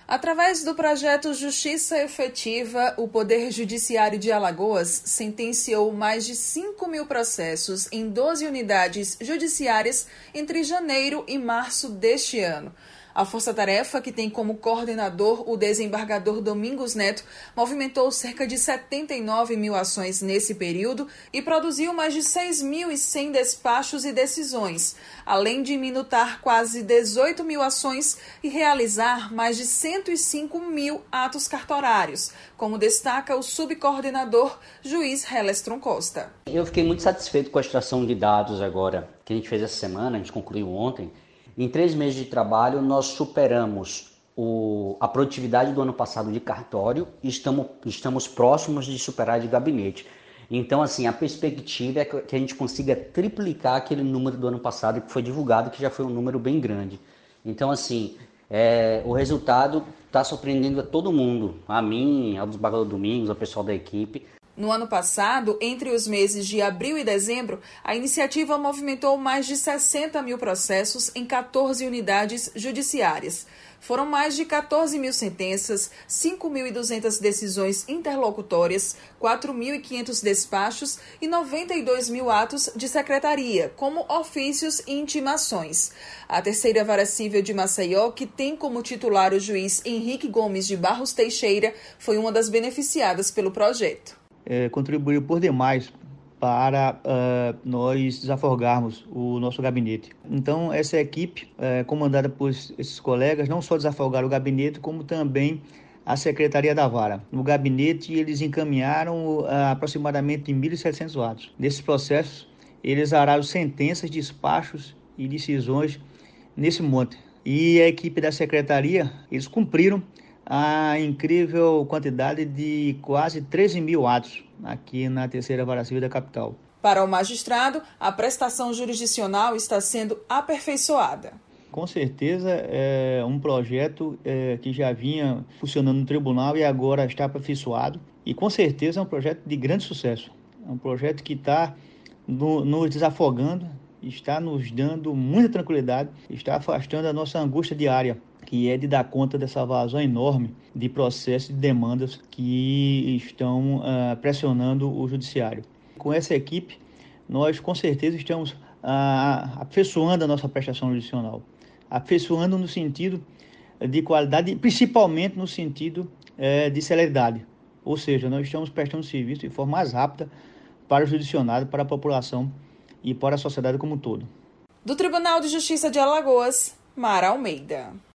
Através do projeto Justiça Efetiva, o Poder Judiciário de Alagoas sentenciou mais de 5.000 processos em 12 unidades judiciárias entre janeiro e março deste ano. A Força-Tarefa, que tem como coordenador o desembargador Domingos Neto, movimentou cerca de 79.000 ações nesse período e produziu mais de 6.100 despachos e decisões, além de minutar quase 18.000 ações e realizar mais de 105.000 atos cartorários, como destaca o subcoordenador juiz Helestron Costa. Eu fiquei muito satisfeito com a extração de dados agora que a gente fez essa semana, a gente concluiu ontem. Em 3 meses de trabalho, nós superamos a produtividade do ano passado de cartório e estamos próximos de superar de gabinete. Então, assim, a perspectiva é que a gente consiga triplicar aquele número do ano passado que foi divulgado, que já foi um número bem grande. Então, assim, o resultado está surpreendendo a todo mundo, a mim, ao desembargador Domingos, ao pessoal da equipe. No ano passado, entre os meses de abril e dezembro, a iniciativa movimentou mais de 60.000 processos em 14 unidades judiciárias. Foram mais de 14.000 sentenças, 5.200 decisões interlocutórias, 4.500 despachos e 92.000 atos de secretaria, como ofícios e intimações. A terceira vara civil de Maceió, que tem como titular o juiz Henrique Gomes de Barros Teixeira, foi uma das beneficiadas pelo projeto. Contribuiu por demais para nós desafogarmos o nosso gabinete. Então, essa equipe, comandada por esses colegas, não só desafogaram o gabinete, como também a Secretaria da Vara. No gabinete, eles encaminharam aproximadamente 1.700 atos. Nesses processos, eles araram sentenças, despachos e decisões nesse monte. E a equipe da Secretaria, eles cumpriram a incrível quantidade de quase 13.000 atos aqui na terceira vara civil da capital. Para o magistrado, a prestação jurisdicional está sendo aperfeiçoada. Com certeza é um projeto que já vinha funcionando no tribunal e agora está aperfeiçoado. E com certeza é um projeto de grande sucesso. É um projeto que está nos desafogando, está nos dando muita tranquilidade, está afastando a nossa angústia diária, que é de dar conta dessa vazão enorme de processos e de demandas que estão pressionando o judiciário. Com essa equipe, nós com certeza estamos aperfeiçoando a nossa prestação jurisdicional, aperfeiçoando no sentido de qualidade, principalmente no sentido de celeridade. Ou seja, nós estamos prestando serviço de forma mais rápida para o judiciário, para a população e para a sociedade como um todo. Do Tribunal de Justiça de Alagoas, Mara Almeida.